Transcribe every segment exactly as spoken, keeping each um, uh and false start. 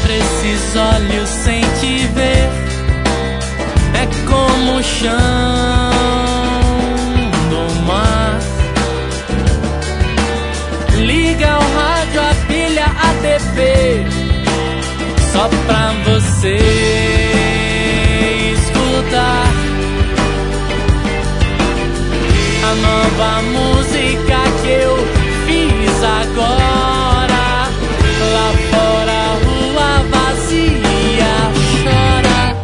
pra esses olhos sem te ver. É como o chão do mar. Liga o rádio, a pilha, a T V, só pra você escutar a nova música que eu fiz agora. Lá fora a rua vazia chora.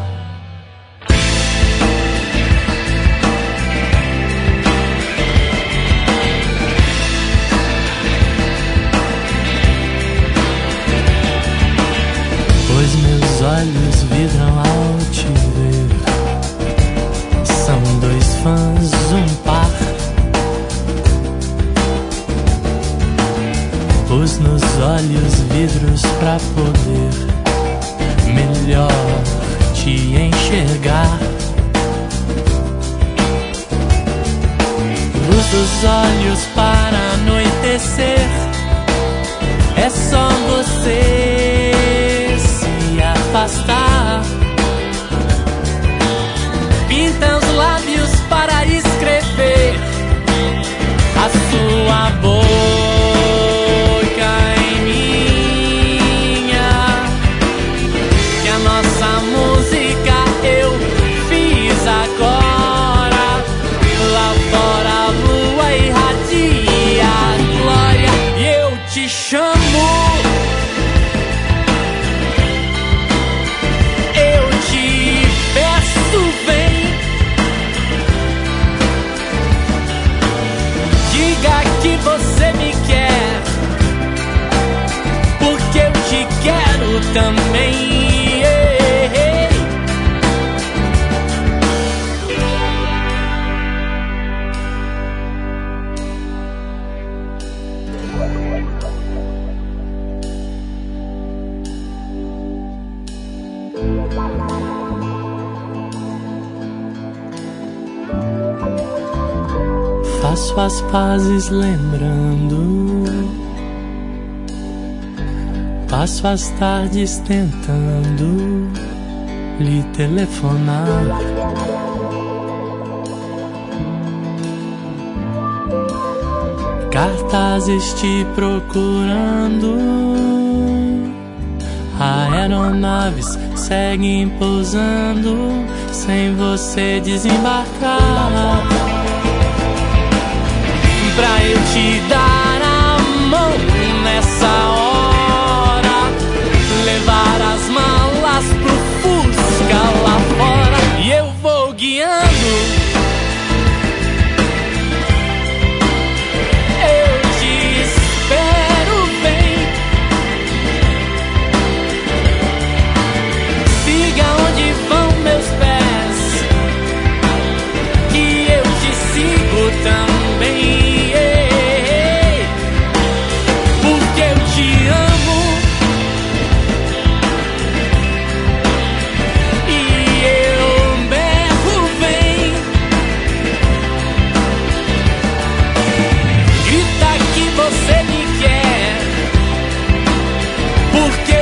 Pois meus olhos vidram ao te ver. São dois fãs, um par. Pus nos olhos vidros pra poder melhor te enxergar. Luz dos olhos para anoitecer. É só você se afastar. Pinta os lábios para escrever a sua boca em minha. Que a nossa música eu fiz agora. Lá fora a lua irradia a glória. E eu te chamo, eu te peço, vem. Diga que você me quer, porque eu te quero também. Faço as pazes lembrando, passo as tardes tentando lhe telefonar. Cartazes te procurando, aeronaves seguem pousando sem você desembarcar. Pra eu te dar a mão nessa hora, levar as malas pro Fusca lá fora. E eu vou guiando, eu te espero, vem. Siga onde vão meus pés, que eu te sigo também. Porque